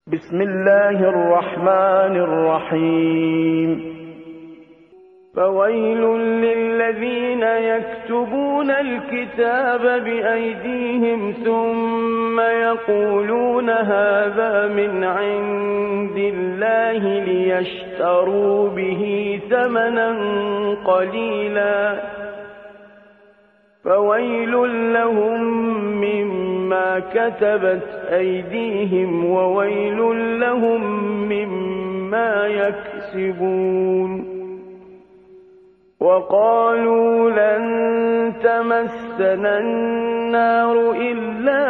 بسم الله الرحمن الرحيم فويل للذين يكتبون الكتاب بأيديهم ثم يقولون هذا من عند الله ليشتروا به ثمنا قليلا فويل لهم مما كتبت أيديهم وويل لهم مما يكسبون وقالوا لن تمسنا النار إلا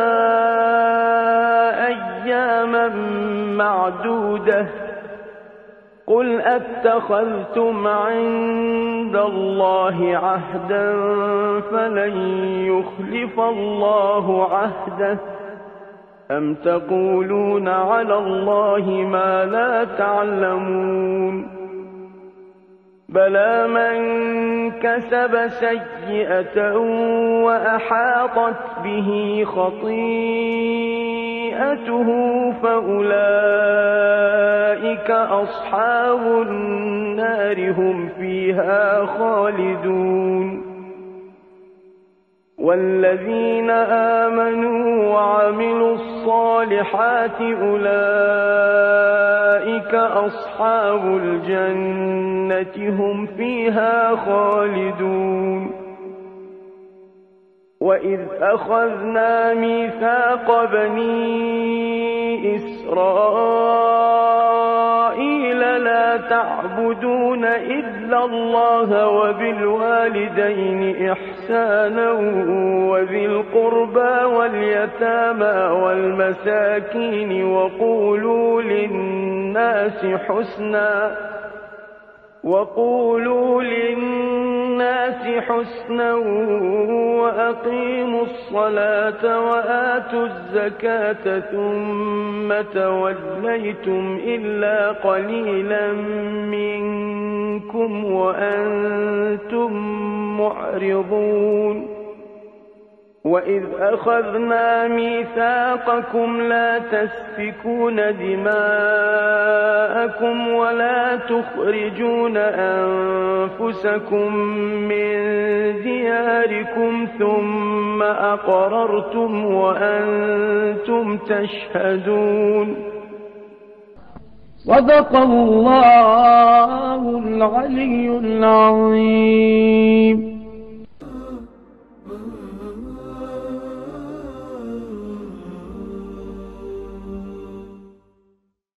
أياما معدودة قل أتخذتم عند الله عهدا فلن يخلف الله عهده أم تقولون على الله ما لا تعلمون بلى من كسب سيئة وأحاطت به خطيئته فأولئك أصحاب النار هم فيها خالدون والذين آمنوا وعملوا الصالحات أولئك أصحاب الجنة هم فيها خالدون وإذ أخذنا ميثاق بني إسرائيل لا تعبدون إلا الله وبالوالدين إحسانا وذي القربى واليتامى والمساكين وقولوا للناس حسنا وأقيموا الصلاة وآتوا الزكاة ثم توليتم إلا قليلا منكم وأنتم معرضون وإذ أخذنا ميثاقكم لا تسفكون دماءكم ولا تخرجون أنفسكم من دياركم ثم أقررتم وأنتم تشهدون صدق الله العلي العظيم.